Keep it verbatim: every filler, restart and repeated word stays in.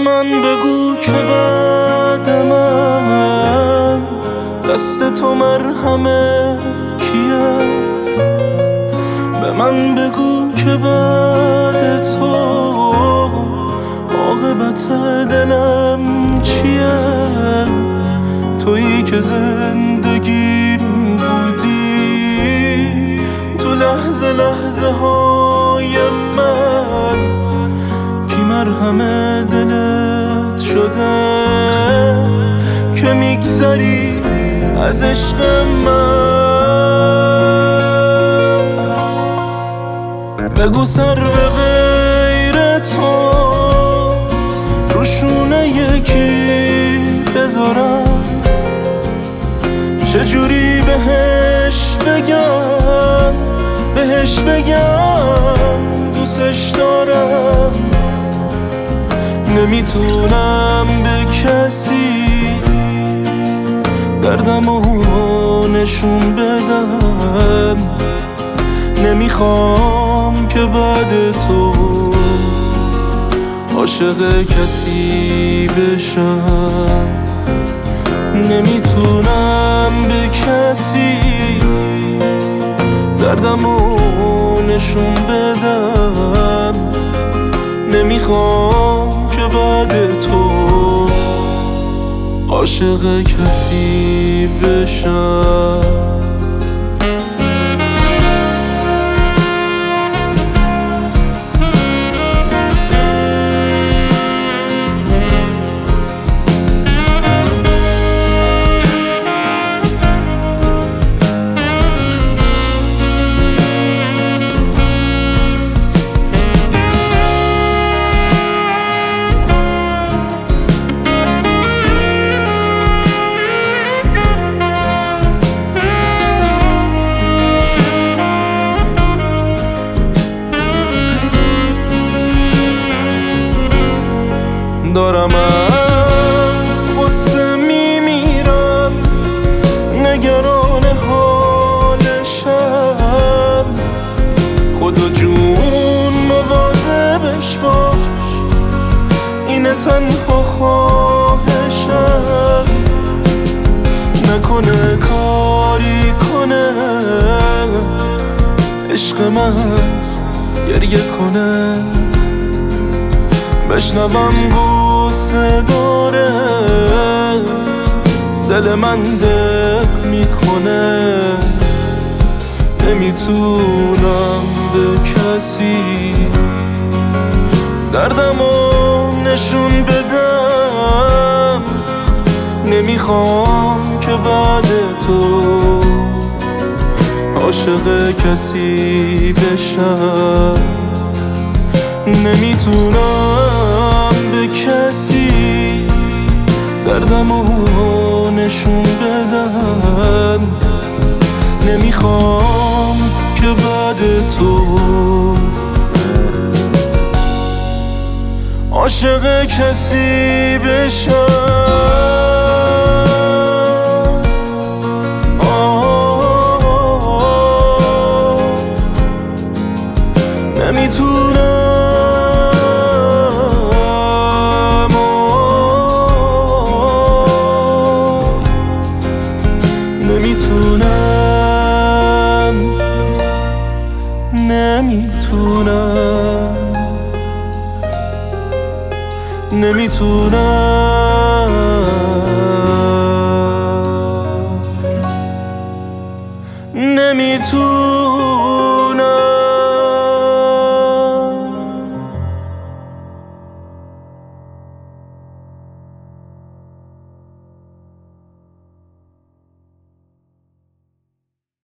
من بگو که بعد من دست تو مرهمه کیه؟ به من بگو که بعد تو عاقبت دلم چیه؟ تویی که زندگیم بودی تو لحظه لحظه های من، کی مرهم دلت شده که میگذری از عشق من؟ بگو سر به غیر تو روشونه یکی بذارم، چجوری بهش بگم بهش بگم دوستش دارم؟ نمیتونم به کسی دردمو نشون بدم، نمیخوام که بعد تو عاشق کسی بشم. نمیتونم به کسی دردمو نشون بدم، نمیخوام که بعد تو عاشق کسی بشم. دارم از غصه میمیرم، نگران حالشم، خدا جون مواظبش باش، اینه تنها خواهشم. نکنه کاری کنه عشق من گریه کنه، بشنوم غصه داره دل من دق میکنه. نمیتونم به کسی دردمو نشون بدم، نمیخوام که بعد تو عاشق کسی بشم. نمیتونم به کسی دردمو نشون بدم، نمیخوام که بعد تو عاشق کسی بشم. نمیتونم نمیتونم نمیتونم نمیتونم